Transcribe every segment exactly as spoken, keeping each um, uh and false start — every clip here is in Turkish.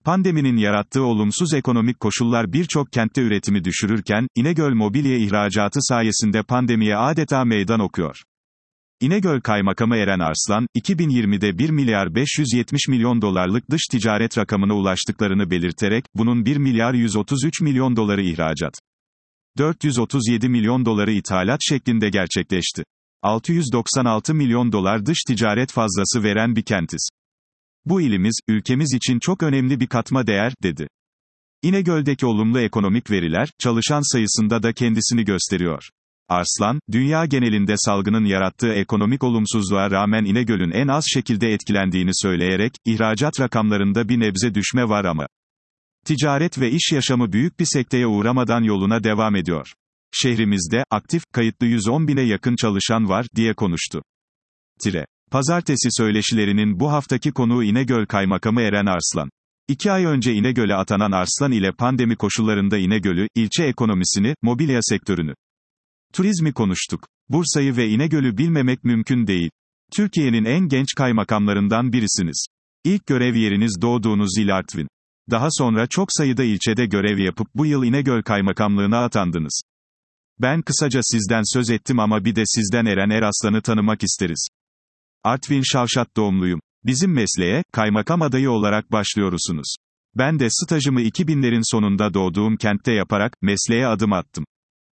Pandeminin yarattığı olumsuz ekonomik koşullar birçok kentte üretimi düşürürken, İnegöl mobilya ihracatı sayesinde pandemiye adeta meydan okuyor. İnegöl Kaymakamı Eren Arslan, iki bin yirmide bir milyar beş yüz yetmiş milyon dolarlık dış ticaret rakamına ulaştıklarını belirterek, bunun bir milyar yüz otuz üç milyon doları ihracat, dört yüz otuz yedi milyon doları ithalat şeklinde gerçekleşti. altı yüz doksan altı milyon dolar dış ticaret fazlası veren bir kentiz. Bu ilimiz, ülkemiz için çok önemli bir katma değer, dedi. İnegöl'deki olumlu ekonomik veriler, çalışan sayısında da kendisini gösteriyor. Arslan, dünya genelinde salgının yarattığı ekonomik olumsuzluğa rağmen İnegöl'ün en az şekilde etkilendiğini söyleyerek, ihracat rakamlarında bir nebze düşme var ama ticaret ve iş yaşamı büyük bir sekteye uğramadan yoluna devam ediyor. Şehrimizde, aktif, kayıtlı yüz on bine yakın çalışan var, diye konuştu. Tire. Pazartesi söyleşilerinin bu haftaki konuğu İnegöl Kaymakamı Eren Arslan. İki ay önce İnegöl'e atanan Arslan ile pandemi koşullarında İnegöl'ü, ilçe ekonomisini, mobilya sektörünü, turizmi konuştuk. Bursa'yı ve İnegöl'ü bilmemek mümkün değil. Türkiye'nin en genç kaymakamlarından birisiniz. İlk görev yeriniz doğduğunuz il Artvin. Daha sonra çok sayıda ilçede görev yapıp bu yıl İnegöl Kaymakamlığına atandınız. Ben kısaca sizden söz ettim ama bir de sizden Eren Erarslan'ı tanımak isteriz. Artvin Şavşat doğumluyum. Bizim mesleğe, kaymakam adayı olarak başlıyorsunuz. Ben de stajımı iki binlerin sonunda doğduğum kentte yaparak, mesleğe adım attım.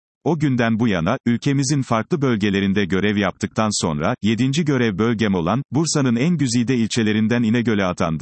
O günden bu yana, ülkemizin farklı bölgelerinde görev yaptıktan sonra, yedinci görev bölgem olan, Bursa'nın en güzide ilçelerinden İnegöl'e atandım.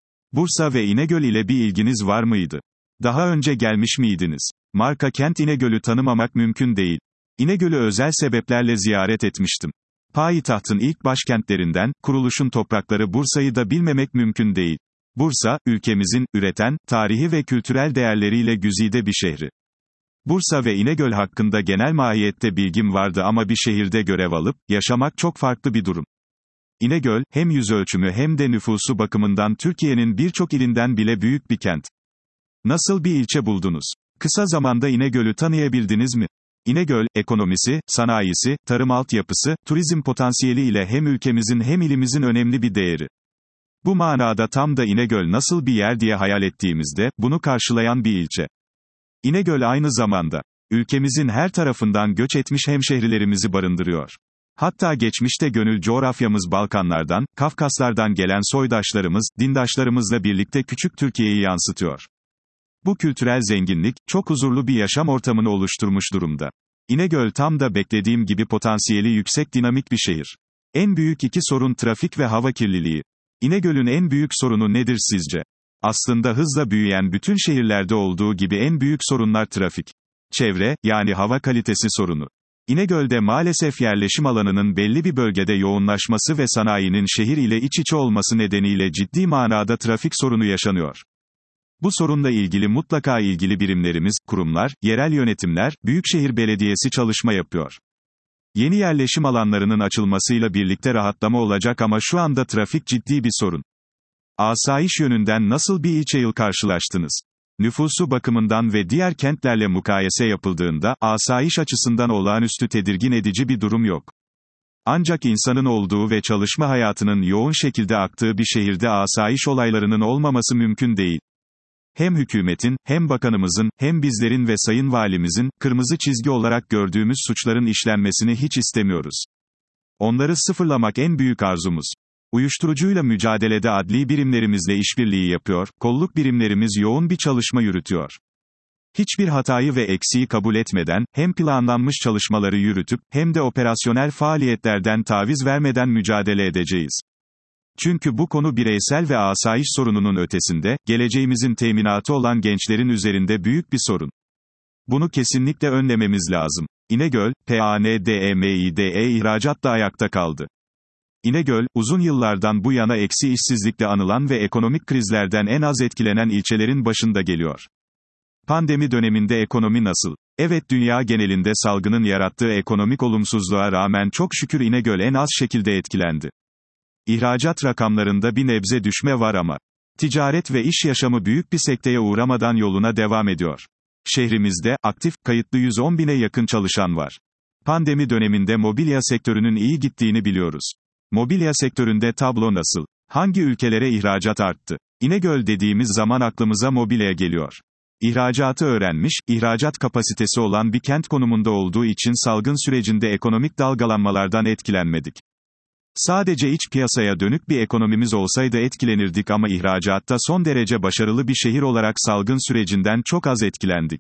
Bursa ve İnegöl ile bir ilginiz var mıydı? Daha önce gelmiş miydiniz? Marka kent İnegöl'ü tanımamak mümkün değil. İnegöl'ü özel sebeplerle ziyaret etmiştim. Payitahtın ilk başkentlerinden, kuruluşun toprakları Bursa'yı da bilmemek mümkün değil. Bursa, ülkemizin, üreten, tarihi ve kültürel değerleriyle güzide bir şehri. Bursa ve İnegöl hakkında genel mahiyette bilgim vardı ama bir şehirde görev alıp, yaşamak çok farklı bir durum. İnegöl, hem yüzölçümü hem de nüfusu bakımından Türkiye'nin birçok ilinden bile büyük bir kent. Nasıl bir ilçe buldunuz? Kısa zamanda İnegöl'ü tanıyabildiniz mi? İnegöl, ekonomisi, sanayisi, tarım altyapısı, turizm potansiyeli ile hem ülkemizin hem ilimizin önemli bir değeri. Bu manada tam da İnegöl nasıl bir yer diye hayal ettiğimizde, bunu karşılayan bir ilçe. İnegöl aynı zamanda, ülkemizin her tarafından göç etmiş hemşehrilerimizi barındırıyor. Hatta geçmişte gönül coğrafyamız Balkanlardan, Kafkaslardan gelen soydaşlarımız, dindaşlarımızla birlikte küçük Türkiye'yi yansıtıyor. Bu kültürel zenginlik, çok huzurlu bir yaşam ortamını oluşturmuş durumda. İnegöl tam da beklediğim gibi potansiyeli yüksek dinamik bir şehir. En büyük iki sorun trafik ve hava kirliliği. İnegöl'ün en büyük sorunu nedir sizce? Aslında hızla büyüyen bütün şehirlerde olduğu gibi en büyük sorunlar trafik. Çevre, yani hava kalitesi sorunu. İnegöl'de maalesef yerleşim alanının belli bir bölgede yoğunlaşması ve sanayinin şehir ile iç içe olması nedeniyle ciddi manada trafik sorunu yaşanıyor. Bu sorunla ilgili mutlaka ilgili birimlerimiz, kurumlar, yerel yönetimler, Büyükşehir Belediyesi çalışma yapıyor. Yeni yerleşim alanlarının açılmasıyla birlikte rahatlama olacak ama şu anda trafik ciddi bir sorun. Asayiş yönünden nasıl bir ilçe yıl karşılaştınız? Nüfusu bakımından ve diğer kentlerle mukayese yapıldığında, asayiş açısından olağanüstü tedirgin edici bir durum yok. Ancak insanın olduğu ve çalışma hayatının yoğun şekilde aktığı bir şehirde asayiş olaylarının olmaması mümkün değil. Hem hükümetin, hem bakanımızın, hem bizlerin ve sayın valimizin, kırmızı çizgi olarak gördüğümüz suçların işlenmesini hiç istemiyoruz. Onları sıfırlamak en büyük arzumuz. Uyuşturucuyla mücadelede adli birimlerimizle işbirliği yapıyor, kolluk birimlerimiz yoğun bir çalışma yürütüyor. Hiçbir hatayı ve eksiği kabul etmeden, hem planlanmış çalışmaları yürütüp, hem de operasyonel faaliyetlerden taviz vermeden mücadele edeceğiz. Çünkü bu konu bireysel ve asayiş sorununun ötesinde, geleceğimizin teminatı olan gençlerin üzerinde büyük bir sorun. Bunu kesinlikle önlememiz lazım. İnegöl, PANDEMİDE ihracatla ayakta kaldı. İnegöl, uzun yıllardan bu yana eksi işsizlikle anılan ve ekonomik krizlerden en az etkilenen ilçelerin başında geliyor. Pandemi döneminde ekonomi nasıl? Evet, dünya genelinde salgının yarattığı ekonomik olumsuzluğa rağmen çok şükür İnegöl en az şekilde etkilendi. İhracat rakamlarında bir nebze düşme var ama ticaret ve iş yaşamı büyük bir sekteye uğramadan yoluna devam ediyor. Şehrimizde, aktif, kayıtlı yüz on bine yakın çalışan var. Pandemi döneminde mobilya sektörünün iyi gittiğini biliyoruz. Mobilya sektöründe tablo nasıl? Hangi ülkelere ihracat arttı? İnegöl dediğimiz zaman aklımıza mobilya geliyor. İhracatı öğrenmiş, ihracat kapasitesi olan bir kent konumunda olduğu için salgın sürecinde ekonomik dalgalanmalardan etkilenmedik. Sadece iç piyasaya dönük bir ekonomimiz olsaydı etkilenirdik ama ihracatta son derece başarılı bir şehir olarak salgın sürecinden çok az etkilendik.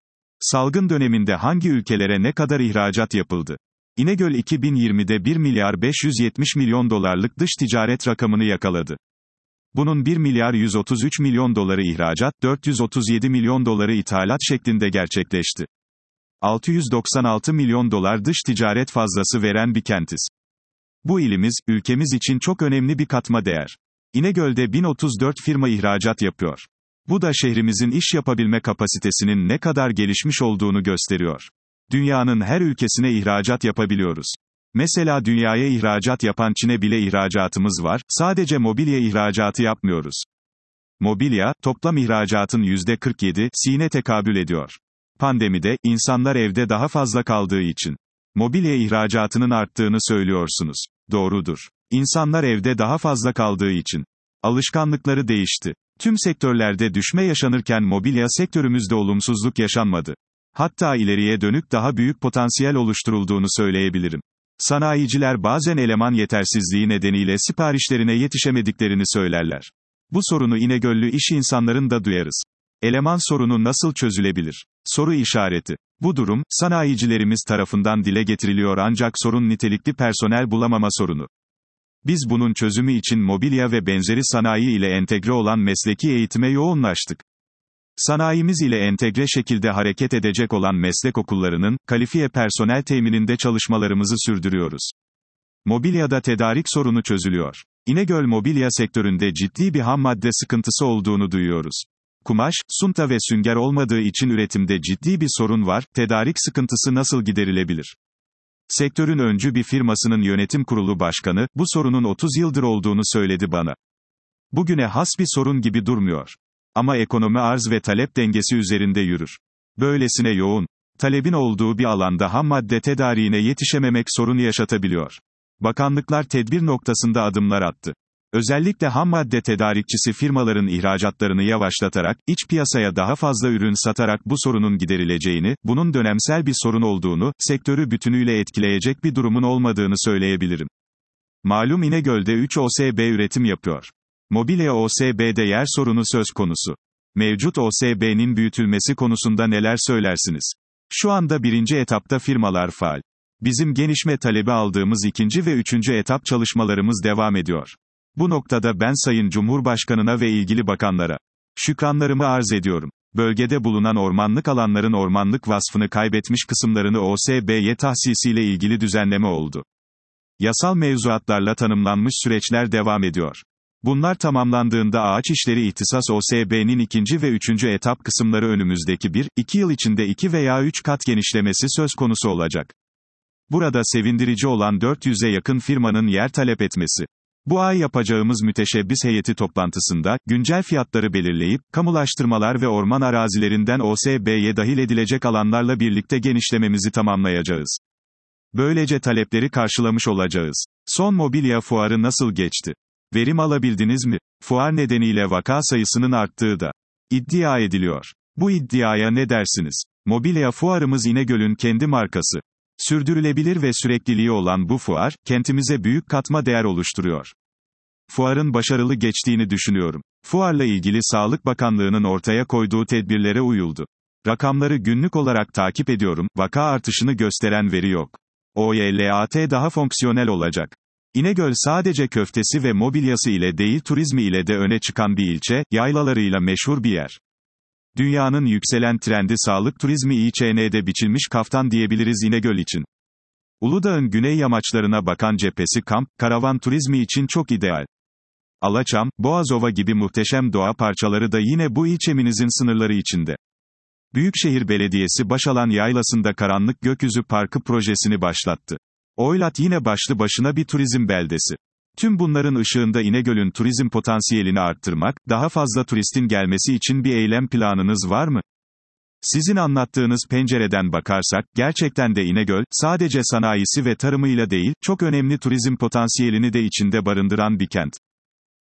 Salgın döneminde hangi ülkelere ne kadar ihracat yapıldı? İnegöl iki bin yirmide bir milyar beş yüz yetmiş milyon dolarlık dış ticaret rakamını yakaladı. Bunun bir milyar yüz otuz üç milyon doları ihracat, dört yüz otuz yedi milyon doları ithalat şeklinde gerçekleşti. altı yüz doksan altı milyon dolar dış ticaret fazlası veren bir kentiz. Bu ilimiz, ülkemiz için çok önemli bir katma değer. İnegöl'de bin otuz dört firma ihracat yapıyor. Bu da şehrimizin iş yapabilme kapasitesinin ne kadar gelişmiş olduğunu gösteriyor. Dünyanın her ülkesine ihracat yapabiliyoruz. Mesela dünyaya ihracat yapan Çin'e bile ihracatımız var, sadece mobilya ihracatı yapmıyoruz. Mobilya, toplam ihracatın yüzde kırk yedisine tekabül ediyor. Pandemide, insanlar evde daha fazla kaldığı için mobilya ihracatının arttığını söylüyorsunuz. Doğrudur. İnsanlar evde daha fazla kaldığı için alışkanlıkları değişti. Tüm sektörlerde düşme yaşanırken mobilya sektörümüzde olumsuzluk yaşanmadı. Hatta ileriye dönük daha büyük potansiyel oluşturulduğunu söyleyebilirim. Sanayiciler bazen eleman yetersizliği nedeniyle siparişlerine yetişemediklerini söylerler. Bu sorunu İnegöllü iş insanların da duyarız. Eleman sorunu nasıl çözülebilir? Soru işareti. Bu durum, sanayicilerimiz tarafından dile getiriliyor ancak sorun nitelikli personel bulamama sorunu. Biz bunun çözümü için mobilya ve benzeri sanayi ile entegre olan mesleki eğitime yoğunlaştık. Sanayimiz ile entegre şekilde hareket edecek olan meslek okullarının, kalifiye personel temininde çalışmalarımızı sürdürüyoruz. Mobilyada tedarik sorunu çözülüyor. İnegöl mobilya sektöründe ciddi bir ham madde sıkıntısı olduğunu duyuyoruz. Kumaş, sunta ve sünger olmadığı için üretimde ciddi bir sorun var, tedarik sıkıntısı nasıl giderilebilir? Sektörün öncü bir firmasının yönetim kurulu başkanı, bu sorunun otuz yıldır olduğunu söyledi bana. Bugüne has bir sorun gibi durmuyor. Ama ekonomi arz ve talep dengesi üzerinde yürür. Böylesine yoğun talebin olduğu bir alanda ham madde tedariğine yetişememek sorun yaşatabiliyor. Bakanlıklar tedbir noktasında adımlar attı. Özellikle ham madde tedarikçisi firmaların ihracatlarını yavaşlatarak, iç piyasaya daha fazla ürün satarak bu sorunun giderileceğini, bunun dönemsel bir sorun olduğunu, sektörü bütünüyle etkileyecek bir durumun olmadığını söyleyebilirim. Malum İnegöl'de üç O S B üretim yapıyor. Mobilya O S B'de yer sorunu söz konusu. Mevcut O S B'nin büyütülmesi konusunda neler söylersiniz? Şu anda birinci etapta firmalar faal. Bizim genişme talebi aldığımız ikinci ve üçüncü etap çalışmalarımız devam ediyor. Bu noktada ben Sayın Cumhurbaşkanına ve ilgili bakanlara şükranlarımı arz ediyorum. Bölgede bulunan ormanlık alanların ormanlık vasfını kaybetmiş kısımlarını O S B'ye tahsisiyle ilgili düzenleme oldu. Yasal mevzuatlarla tanımlanmış süreçler devam ediyor. Bunlar tamamlandığında ağaç işleri ihtisas O S B'nin ikinci ve üçüncü etap kısımları önümüzdeki bir iki yıl içinde iki veya üç kat genişlemesi söz konusu olacak. Burada sevindirici olan dört yüze yakın firmanın yer talep etmesi. Bu ay yapacağımız müteşebbis heyeti toplantısında, güncel fiyatları belirleyip, kamulaştırmalar ve orman arazilerinden O S B'ye dahil edilecek alanlarla birlikte genişlememizi tamamlayacağız. Böylece talepleri karşılamış olacağız. Son mobilya fuarı nasıl geçti? Verim alabildiniz mi? Fuar nedeniyle vaka sayısının arttığı da iddia ediliyor. Bu iddiaya ne dersiniz? Mobilya fuarımız İnegöl'ün kendi markası. Sürdürülebilir ve sürekliliği olan bu fuar, kentimize büyük katma değer oluşturuyor. Fuarın başarılı geçtiğini düşünüyorum. Fuarla ilgili Sağlık Bakanlığı'nın ortaya koyduğu tedbirlere uyuldu. Rakamları günlük olarak takip ediyorum, vaka artışını gösteren veri yok. O Y L A T daha fonksiyonel olacak. İnegöl sadece köftesi ve mobilyası ile değil turizmi ile de öne çıkan bir ilçe, yaylalarıyla meşhur bir yer. Dünyanın yükselen trendi sağlık turizmi İ Ç N'de biçilmiş kaftan diyebiliriz İnegöl için. Uludağ'ın güney yamaçlarına bakan cephesi kamp, karavan turizmi için çok ideal. Alaçam, Boğazova gibi muhteşem doğa parçaları da yine bu ilçemizin sınırları içinde. Büyükşehir Belediyesi Başalan Yaylası'nda Karanlık Gökyüzü Parkı projesini başlattı. Oylat yine başlı başına bir turizm beldesi. Tüm bunların ışığında İnegöl'ün turizm potansiyelini arttırmak, daha fazla turistin gelmesi için bir eylem planınız var mı? Sizin anlattığınız pencereden bakarsak, gerçekten de İnegöl, sadece sanayisi ve tarımıyla değil, çok önemli turizm potansiyelini de içinde barındıran bir kent.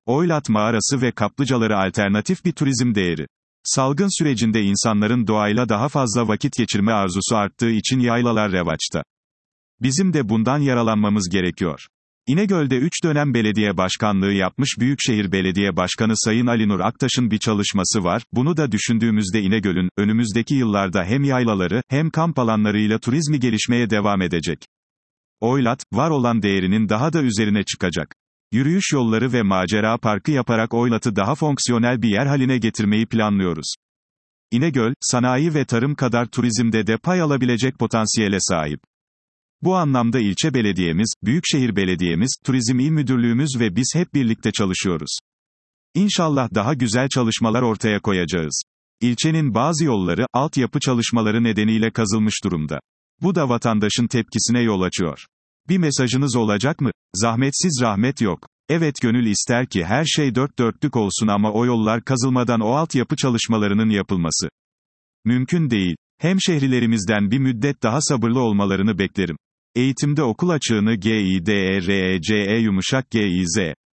Oylat mağarası ve kaplıcaları alternatif bir turizm değeri. Salgın sürecinde insanların doğayla daha fazla vakit geçirme arzusu arttığı için yaylalar revaçta. Bizim de bundan yaralanmamız gerekiyor. İnegöl'de üç dönem belediye başkanlığı yapmış Büyükşehir Belediye Başkanı Sayın Ali Nur Aktaş'ın bir çalışması var. Bunu da düşündüğümüzde İnegöl'ün, önümüzdeki yıllarda hem yaylaları, hem kamp alanlarıyla turizmi gelişmeye devam edecek. Oylat, var olan değerinin daha da üzerine çıkacak. Yürüyüş yolları ve macera parkı yaparak Oylat'ı daha fonksiyonel bir yer haline getirmeyi planlıyoruz. İnegöl, sanayi ve tarım kadar turizmde de pay alabilecek potansiyele sahip. Bu anlamda ilçe belediyemiz, Büyükşehir Belediyemiz, Turizm İl Müdürlüğümüz ve biz hep birlikte çalışıyoruz. İnşallah daha güzel çalışmalar ortaya koyacağız. İlçenin bazı yolları, altyapı çalışmaları nedeniyle kazılmış durumda. Bu da vatandaşın tepkisine yol açıyor. Bir mesajınız olacak mı? Zahmetsiz rahmet yok. Evet, gönül ister ki her şey dört dörtlük olsun ama o yollar kazılmadan o altyapı çalışmalarının yapılması mümkün değil. Hemşehrilerimizden bir müddet daha sabırlı olmalarını beklerim. Eğitimde okul açığını G İ D E R E C E yumuşak G İ Z.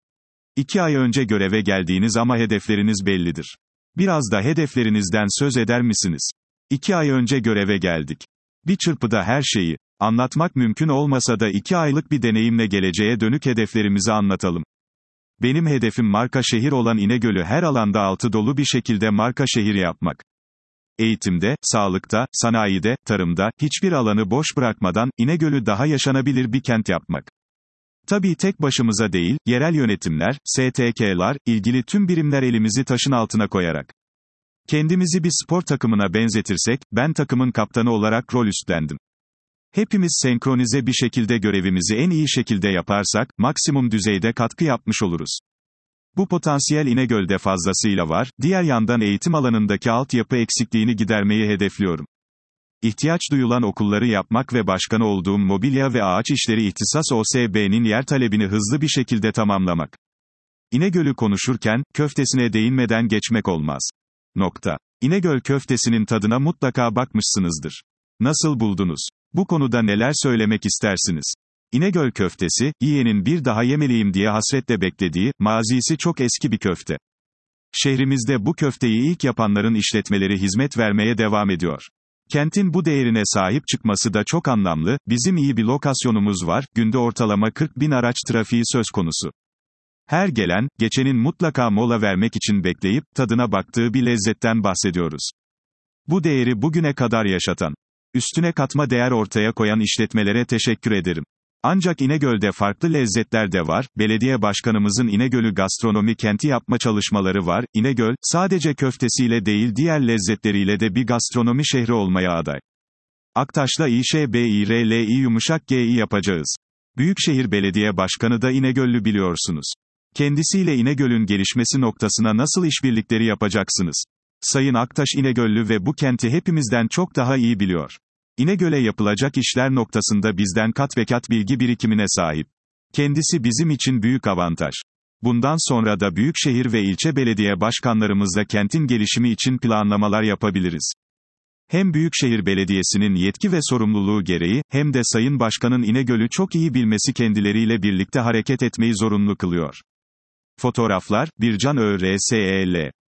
İki ay önce göreve geldiniz ama hedefleriniz bellidir. Biraz da hedeflerinizden söz eder misiniz? İki ay önce göreve geldik. Bir çırpıda her şeyi anlatmak mümkün olmasa da iki aylık bir deneyimle geleceğe dönük hedeflerimizi anlatalım. Benim hedefim marka şehir olan İnegöl'ü her alanda altı dolu bir şekilde marka şehir yapmak. Eğitimde, sağlıkta, sanayide, tarımda, hiçbir alanı boş bırakmadan, İnegöl'ü daha yaşanabilir bir kent yapmak. Tabii tek başımıza değil, yerel yönetimler, S T K'lar, ilgili tüm birimler elimizi taşın altına koyarak. Kendimizi bir spor takımına benzetirsek, ben takımın kaptanı olarak rol üstlendim. Hepimiz senkronize bir şekilde görevimizi en iyi şekilde yaparsak, maksimum düzeyde katkı yapmış oluruz. Bu potansiyel İnegöl'de fazlasıyla var, diğer yandan eğitim alanındaki altyapı eksikliğini gidermeyi hedefliyorum. İhtiyaç duyulan okulları yapmak ve başkanı olduğum Mobilya ve Ağaç İşleri İhtisas O S B'nin yer talebini hızlı bir şekilde tamamlamak. İnegöl'ü konuşurken, köftesine değinmeden geçmek olmaz. Nokta. İnegöl köftesinin tadına mutlaka bakmışsınızdır. Nasıl buldunuz? Bu konuda neler söylemek istersiniz? İnegöl köftesi, yiyenin bir daha yemeliyim diye hasretle beklediği, mazisi çok eski bir köfte. Şehrimizde bu köfteyi ilk yapanların işletmeleri hizmet vermeye devam ediyor. Kentin bu değerine sahip çıkması da çok anlamlı, bizim iyi bir lokasyonumuz var, günde ortalama kırk bin araç trafiği söz konusu. Her gelen, geçenin mutlaka mola vermek için bekleyip, tadına baktığı bir lezzetten bahsediyoruz. Bu değeri bugüne kadar yaşatan, üstüne katma değer ortaya koyan işletmelere teşekkür ederim. Ancak İnegöl'de farklı lezzetler de var, belediye başkanımızın İnegöl'ü gastronomi kenti yapma çalışmaları var, İnegöl, sadece köftesiyle değil diğer lezzetleriyle de bir gastronomi şehri olmaya aday. Aktaş'la İ Ş B İ R L İ yumuşak G İ yapacağız. Büyükşehir Belediye Başkanı da İnegöllü biliyorsunuz. Kendisiyle İnegöl'ün gelişmesi noktasına nasıl işbirlikleri yapacaksınız? Sayın Aktaş İnegöllü ve bu kenti hepimizden çok daha iyi biliyor. İnegöl'e yapılacak işler noktasında bizden kat ve kat bilgi birikimine sahip. Kendisi bizim için büyük avantaj. Bundan sonra da büyükşehir ve ilçe belediye başkanlarımızla kentin gelişimi için planlamalar yapabiliriz. Hem Büyükşehir Belediyesi'nin yetki ve sorumluluğu gereği, hem de Sayın Başkan'ın İnegöl'ü çok iyi bilmesi kendileriyle birlikte hareket etmeyi zorunlu kılıyor. Fotoğraflar, Bircan Ö R S E L